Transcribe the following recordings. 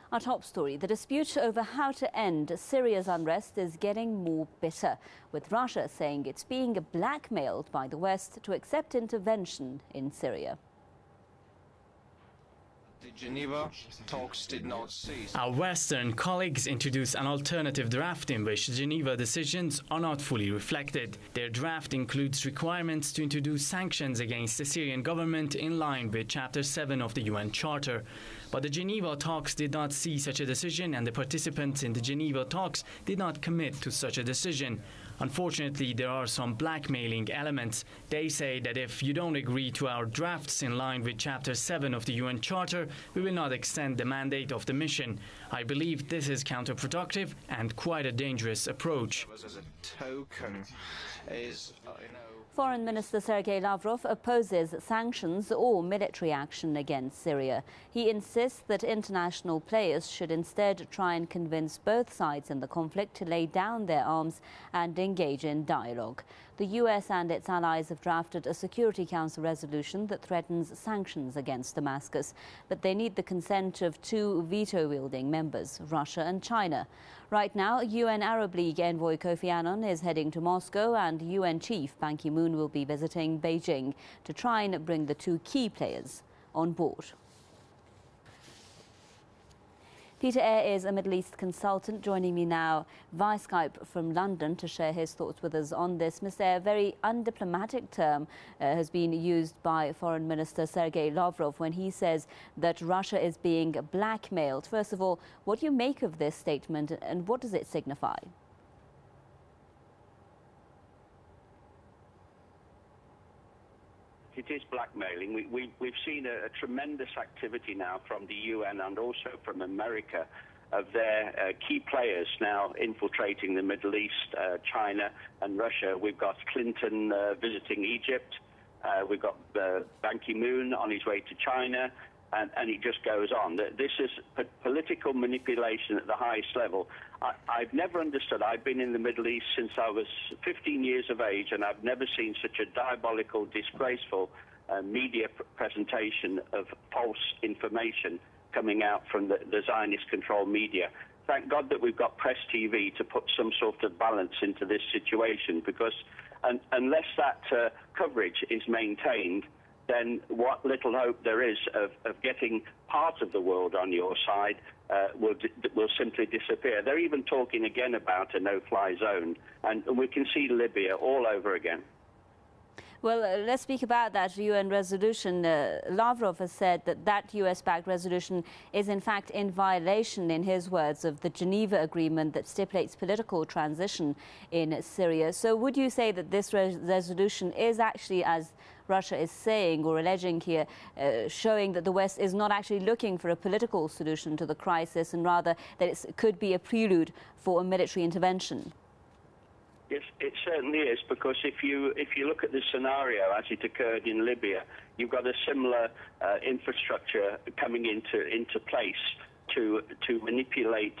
Our top story, the dispute over how to end Syria's unrest is getting more bitter, with Russia saying it's being blackmailed by the West to accept intervention in Syria. The Geneva talks did not cease. Our Western colleagues introduced an alternative draft in which Geneva decisions are not fully reflected. Their draft includes requirements to introduce sanctions against the Syrian government in line with Chapter 7 of the UN Charter. But the Geneva talks did not see such a decision, and the participants in the Geneva talks did not commit to such a decision. Unfortunately, there are some blackmailing elements. They say that if you don't agree to our drafts in line with Chapter 7 of the UN Charter, we will not extend the mandate of the mission. I believe this is counterproductive and quite a dangerous approach. As a token is, Foreign Minister Sergei Lavrov opposes sanctions or military action against Syria. He insists that international players should instead try and convince both sides in the conflict to lay down their arms and engage in dialogue. The US and its allies have drafted a Security Council resolution that threatens sanctions against Damascus, but they need the consent of two veto-wielding members, Russia and China. Right now, UN Arab League envoy Kofi Annan is heading to Moscow, and UN chief Ban Ki-moon will be visiting Beijing to try and bring the two key players on board. Peter Eyre is a Middle East consultant, joining me now via Skype from London to share his thoughts with us on this. Mr. Eyre, a very undiplomatic term has been used by Foreign Minister Sergei Lavrov when he says that Russia is being blackmailed. First of all, what do you make of this statement, and what does it signify? It is blackmailing. We've seen a tremendous activity now from the UN and also from America of their key players now infiltrating the Middle East, China and Russia. We've got Clinton visiting Egypt. We've got Ban Ki-moon on his way to China. And it just goes on. This is political manipulation at the highest level. I've never understood. I've been in the Middle East since I was 15 years of age, and I've never seen such a diabolical, disgraceful media presentation of false information coming out from the Zionist-controlled media. Thank God that we've got Press TV to put some sort of balance into this situation, because unless that coverage is maintained, then what little hope there is of getting part of the world on your side will simply disappear. They're even talking again about a no-fly zone, and we can see Libya all over again. Well, let's speak about that UN resolution. Lavrov has said that US-backed resolution is in fact in violation, in his words, of the Geneva Agreement that stipulates political transition in Syria. So would you say that this resolution is actually, as Russia is saying or alleging here, showing that the West is not actually looking for a political solution to the crisis, and rather that it could be a prelude for a military intervention? Yes, it certainly is, because if you look at the scenario as it occurred in Libya, you've got a similar infrastructure coming into place to manipulate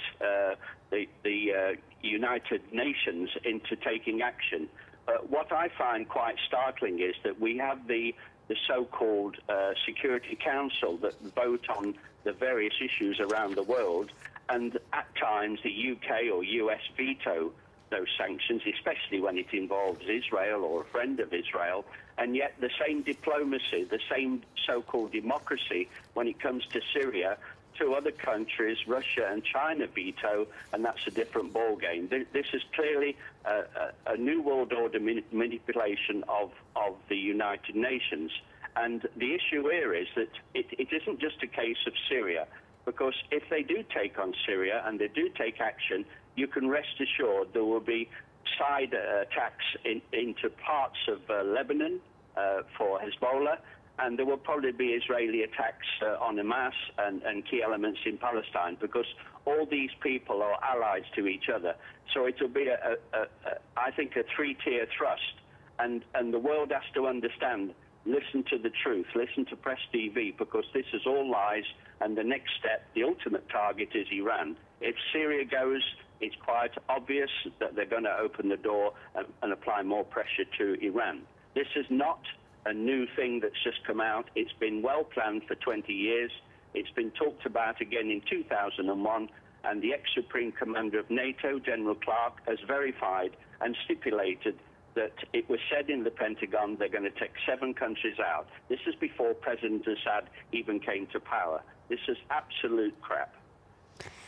the United Nations into taking action. What I find quite startling is that we have the so-called Security Council that vote on the various issues around the world, and at times the UK or US veto those sanctions, especially when it involves Israel or a friend of Israel, and yet the same diplomacy, the same so-called democracy when it comes to Syria, two other countries, Russia and China, veto, and that's a different ballgame. This is clearly a new world order manipulation of the United Nations. And the issue here is that it isn't just a case of Syria, because if they do take on Syria and they do take action, you can rest assured there will be side attacks into parts of Lebanon for Hezbollah, and there will probably be Israeli attacks on Hamas and key elements in Palestine, because all these people are allies to each other. So it will be, I think, a three-tier thrust, and the world has to understand. Listen to the truth, listen to Press TV, because this is all lies, and the next step, the ultimate target, is Iran. If Syria goes, it's quite obvious that they're going to open the door and apply more pressure to Iran. This is not a new thing that's just come out. It's been well planned for 20 years. It's been talked about again in 2001, and the ex-Supreme Commander of NATO, General Clark, has verified and stipulated that it was said in the Pentagon they're going to take 7 countries out. This is before President Assad even came to power. This is absolute crap.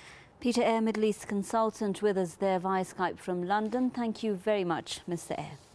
Peter Eyre, Middle East consultant, with us there via Skype from London. Thank you very much, Mr. Eyre.